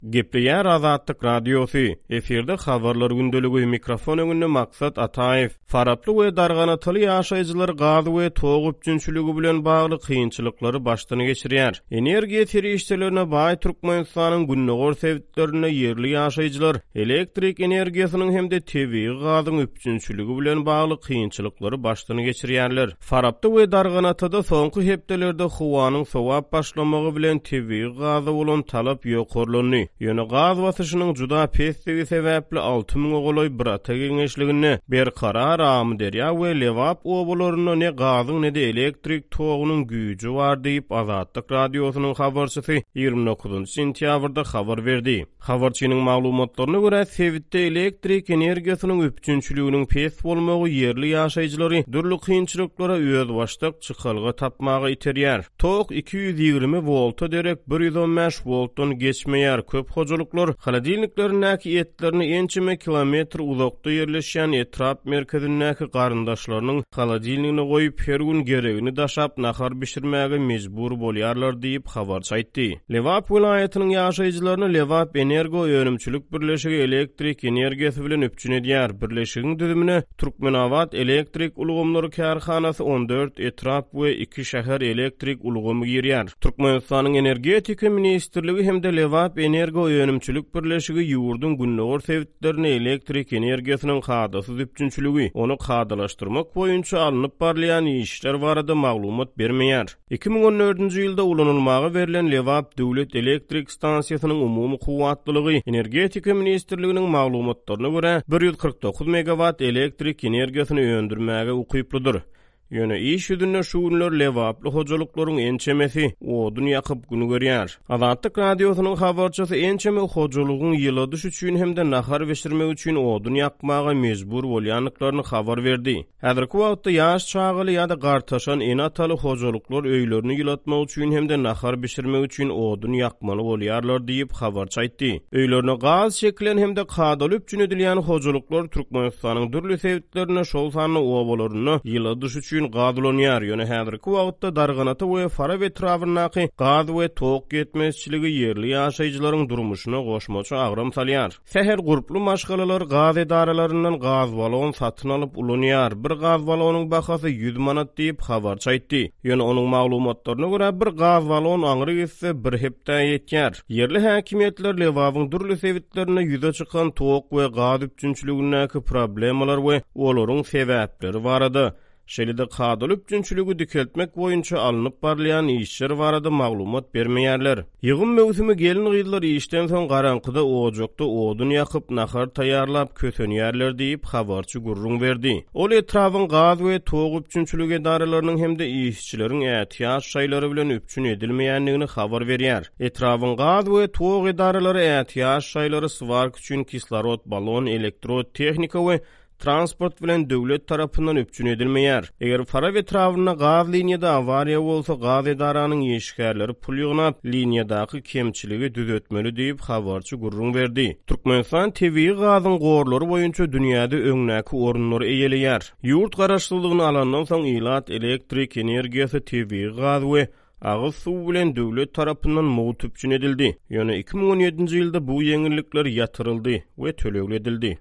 Gepleýär Azatlyk Radiosu. Eferde habarlar gündöligi mikrofon öňünde Maksat Ataev. Faraply we darganatyly ýaşaýjylar gaz we tog üçünçüligi bilen bagly kynçylyklary başdan geçirýär. Energiýa terişçilerine baý Türkmenistanyň günnägör sebäplerine ýerli ýaşaýjylar elektrik energiýasynyň hemde tebii gazyň üçünçüligi bilen bagly kynçylyklary başdan geçirýärler. Faraply we darganatyda soňky hepdelerde howanyň sowap başlamagy bilen tebii gaza bolan talap ýokurlandy. Ýöne gaz basyşynyň juda pesdigi sebäpli 6000 ogoloy birata geňeşligini ber karar amderýa we lewap obolaryna ne gazyň ne de elektrik togunyň güýji bar diýip Azatlyk Radiosynyň habarçysy 29 sentýabrda habar berdi. Habarçynyň maglumatlaryna görä sebitde elektrik energiýasynyň üçünçüliginiň pes bolmagy ýerli ýaşaýjylary dürli kynçylyklara öz başlyk çykalga tapmagy iterýär. Tok 220 volta derek 115 voltdan geçmeýär. Köp hojuluklar haladilniklerindäki etlerini ençime kilometr uzakda ýerleşýän etrap merkezindäki garyndaşlarynyň haladilnigine goýup her gün geregini daşap nahar bişirmäge mejbur bolýarlar diýip habarçy aýtdy. Lewap vilayatynyň ýaşaýjylaryny Lewap Energo Öňümçilik birleşigi elektrik energiýasy bilen öpçün edýär. Birleşigiň düzümine Türkmenawat elektrik ulgamlary kärhanasy 14 etrap we 2 şäher elektrik ulgamy girýär. Türkmenistanyň energetika ministrligi hemde Lewap Energo Öňümçilik birleşigi ýurdun günnägör sebäplerini elektrik energiýasynyň hadasyz üçünçüligi, onu hadalaşdyrmak boýunça alınıp barlayan işler barada maglumat bermeýär. 2014-nji ýylda ulanylmagy berilen Lewap döwlet elektrik stansiýasynyň umumy kuwatlylygy energetika ministrliginiň maglumatlaryna görä 149 megawatt elektrik energiýasyny öndürmäge ukyplydyr. Ýöne iş ýüzünde şu günler lewaply hojuluklaryň ençemesi odun ýakyp günü görýär. Azatlyk Radiosynyň habarçysy ençeme hojulugyň ýyla düş üçin hemde nahar beşirmek üçin odun ýakmaga mejbur bolýanlyklaryny habar berdi. Häzirki wagtda ýaş çagyly ýa-da gartaşan enataly hojuluklar öýlerini ýylatmak üçin hemde nahar beşirmek üçin odun ýakmaly bolýarlar diýip habarçy aýtdy. Öýlerine gaz şeklen hemde kadaly üçin edilýän hojuluklar Türkmenistanyň dürli sebäplerine şol sanly obalaryny ýyla düş üçin gadylanýar. Ýöne häzirki wagtda darganaty we fara we trawynaky gaz we tok getmezçiligi ýerli ýaşaýjylaryň durmuşyna goşmaça agram salýar. Seher guruply maşgalalar gaz edaralarynyň gaz balon satyn alyp ulanýar. Bir gaz balonyň bahasy 100 manat diýip habarçy aýtdy. Ýöne onuň maglumatlaryna görä bir gaz balon aňry gitse bir hepde ýetýär. Ýerli häkimetler Lewabyň dürli sebäplerine ýüze çykan tok we gaz üçünçüligindäki problemalar we olaryň sebäpleri barada şeýle-de kadaly üçünçüligi dikeltmek boýunça alınıp barlayan işler barada maglumat bermeýärler. Ýygyn mewsimi gelin gyýdylar işden soň garankyda ojakda odun ýakyp nahar taýýarlap kösenýärler diýip habarçy gurrun berdi. Ol etrawyň gaz we tog üçünçüligi edaralarynyň hemde işçileriň ähtiýaç şaýlary bilen öpçün edilmeýänligini habar berýär. Etrawyň gaz we tog edaralary ähtiýaç şaýlary svark üçin kislorod balon, elektrod tehnika we transport bilen döwlet tarapyndan öpçün edilmeýär. Eger fara we trawyna gaz liniýada awariýa bolsa, gaz edaranyň ýeşikärleri pul ýygnap, liniýadaky kemçiligi düzeltmeli diýip habarçy gurrun berdi. Türkmenistan tebii gazyň gorlary boýunça dünýäde öňnäki orunlary eýeleýär. Ýurt garaşdyrlygyny alandan soň ilat elektrik energiýasy tebii gaz we agyz suw bilen döwlet tarapyndan mugyp edildi. Ýöne 2017-nji ýylda bu ýeňillikler ýatyryldy we tölegledildi.